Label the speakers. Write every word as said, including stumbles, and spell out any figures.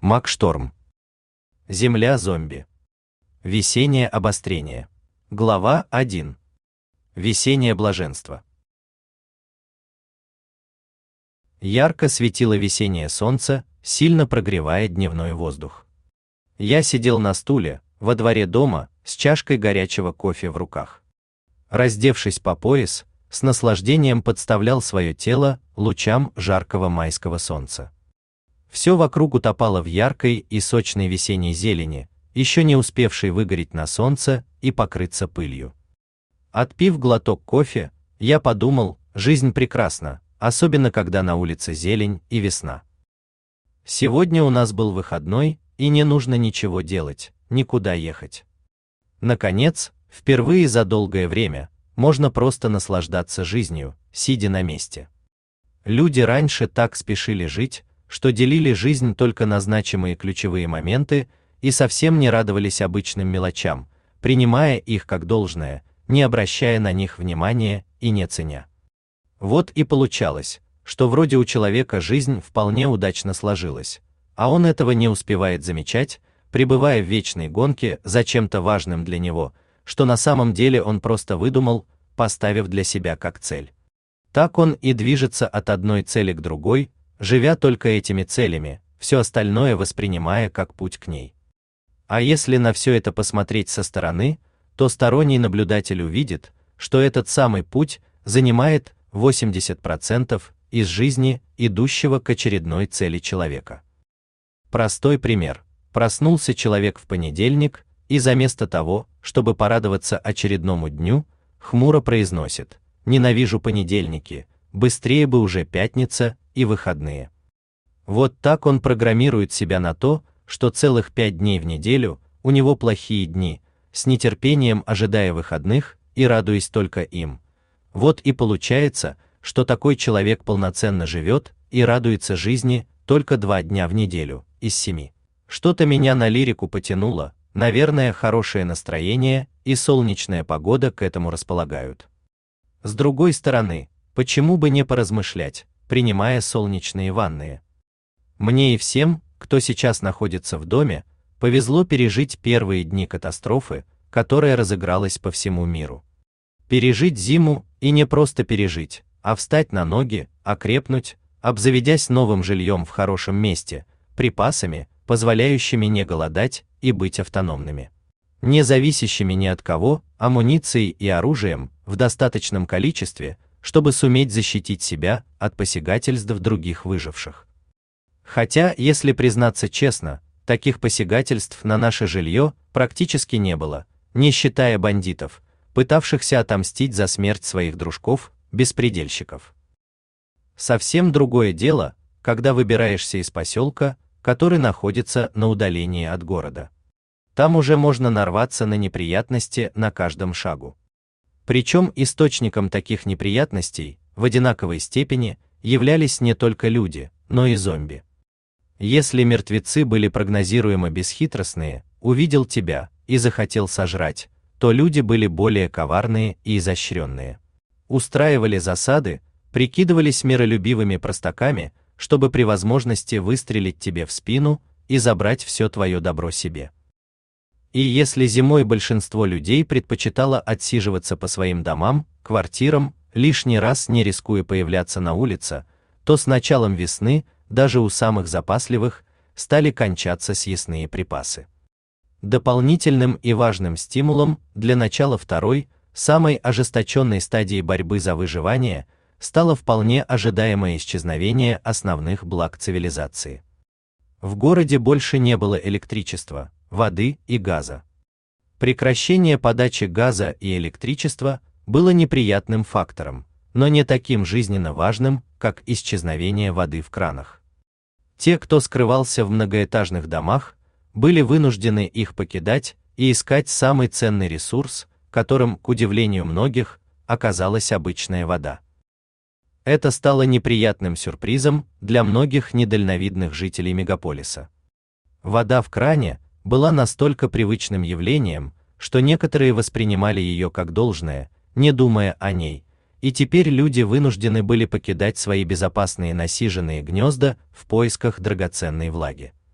Speaker 1: Макшторм. Земля-зомби. Весеннее обострение. Глава один. Весеннее блаженство. Ярко светило весеннее солнце, сильно прогревая дневной воздух. Я сидел на стуле во дворе дома с чашкой горячего кофе в руках. Раздевшись по пояс, с наслаждением подставлял свое тело лучам жаркого майского солнца. Все вокруг утопало в яркой и сочной весенней зелени, еще не успевшей выгореть на солнце и покрыться пылью. Отпив глоток кофе, я подумал, жизнь прекрасна, особенно когда на улице зелень и весна. Сегодня у нас был выходной, и не нужно ничего делать, никуда ехать. Наконец, впервые за долгое время, можно просто наслаждаться жизнью, сидя на месте. Люди раньше так спешили жить, что делили жизнь только на значимые ключевые моменты и совсем не радовались обычным мелочам, принимая их как должное, не обращая на них внимания и не ценя. Вот и получалось, что вроде у человека жизнь вполне удачно сложилась, а он этого не успевает замечать, пребывая в вечной гонке за чем-то важным для него, что на самом деле он просто выдумал, поставив для себя как цель. Так он и движется от одной цели к другой, живя только этими целями, все остальное воспринимая как путь к ней. А если на все это посмотреть со стороны, то сторонний наблюдатель увидит, что этот самый путь занимает восемьдесят процентов из жизни, идущего к очередной цели человека. Простой пример. Проснулся человек в понедельник, и заместо того, чтобы порадоваться очередному дню, хмуро произносит: «Ненавижу понедельники, быстрее бы уже пятница и выходные». Вот так он программирует себя на то, что целых пять дней в неделю у него плохие дни, с нетерпением ожидая выходных и радуясь только им. Вот и получается, что такой человек полноценно живет и радуется жизни только два дня в неделю из семи. Что-то меня на лирику потянуло, наверное, хорошее настроение и солнечная погода к этому располагают. С другой стороны, почему бы не поразмышлять, принимая солнечные ванны? Мне и всем, кто сейчас находится в доме, повезло пережить первые дни катастрофы, которая разыгралась по всему миру. Пережить зиму и не просто пережить, а встать на ноги, окрепнуть, обзаведясь новым жильем в хорошем месте, припасами, позволяющими не голодать и быть автономными, не зависящими ни от кого, амуницией и оружием в достаточном количестве, чтобы суметь защитить себя от посягательств других выживших. Хотя, если признаться честно, таких посягательств на наше жилье практически не было, не считая бандитов, пытавшихся отомстить за смерть своих дружков-беспредельщиков. Совсем другое дело, когда выбираешься из поселка, который находится на удалении от города. Там уже можно нарваться на неприятности на каждом шагу. Причем источником таких неприятностей в одинаковой степени являлись не только люди, но и зомби. Если мертвецы были прогнозируемо бесхитростные, увидел тебя и захотел сожрать, то люди были более коварные и изощренные. Устраивали засады, прикидывались миролюбивыми простаками, чтобы при возможности выстрелить тебе в спину и забрать все твое добро себе. И если зимой большинство людей предпочитало отсиживаться по своим домам, квартирам, лишний раз не рискуя появляться на улице, то с началом весны даже у самых запасливых стали кончаться съестные припасы. Дополнительным и важным стимулом для начала второй, самой ожесточенной стадии борьбы за выживание стало вполне ожидаемое исчезновение основных благ цивилизации. В городе больше не было электричества, воды и газа. Прекращение подачи газа и электричества было неприятным фактором, но не таким жизненно важным, как исчезновение воды в кранах. Те, кто скрывался в многоэтажных домах, были вынуждены их покидать и искать самый ценный ресурс, которым, к удивлению многих, оказалась обычная вода. Это стало неприятным сюрпризом для многих недальновидных жителей мегаполиса. Вода в кране была настолько привычным явлением, что некоторые воспринимали ее как должное, не думая о ней, и теперь люди вынуждены были покидать свои безопасные насиженные гнезда в поисках драгоценной влаги.